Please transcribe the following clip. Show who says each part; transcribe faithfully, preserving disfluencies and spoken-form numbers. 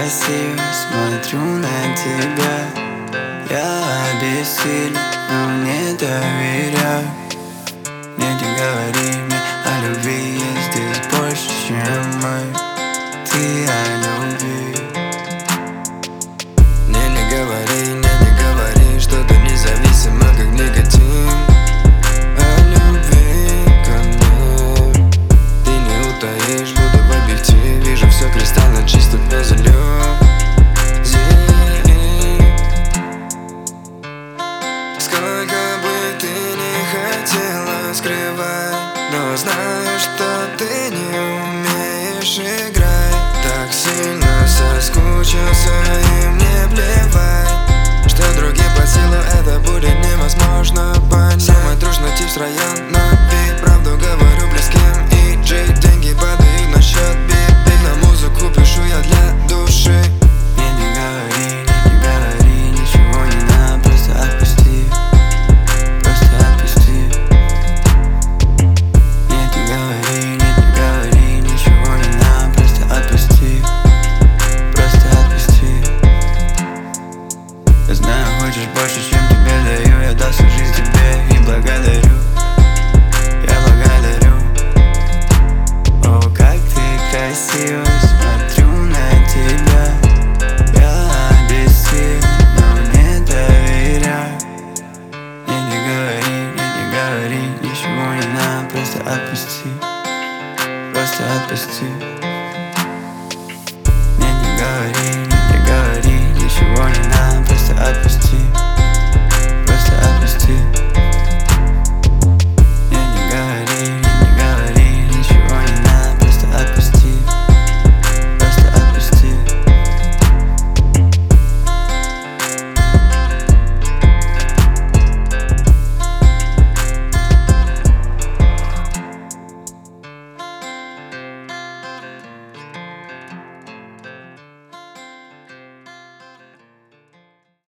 Speaker 1: красивая, смотрю на тебя. Я обессилен, но не доверяю. Нет, не говори мне о любви, я здесь больше, чем мы. Ты о любви.
Speaker 2: Не, не говори, не, не говори что-то независимо, как никотин. О любви ко мне ты не утаишь, будто в объективе вижу все кристально чисто без иллюзий. Сколько бы ты ни хотела скрывать, но знаю, что ты не умеешь играть. Так сильно соскучился, и мне плевать, что другим по силу это будет невозможно понять. Самый дружный тип с района Би, правду говорю близким и Джей. Деньги падают на счет Би, на музыку пишу я для души.
Speaker 1: Не, не говори, не, не говори, ничего не надо, просто отпусти. Просто отпусти. Нет, не говори, нет, не говори, ничего не надо, просто отпусти. Просто отпусти. Я знаю, хочешь больше, чем тебе даю. Я дал всю жизнь тебе и благодарю. Я благодарю. О, как ты красива, смотрю на тебя. Я обессилен, но не доверяю. Не, не говори, не, не говори, ничего не надо, просто отпусти. Просто отпусти. Не, не говори.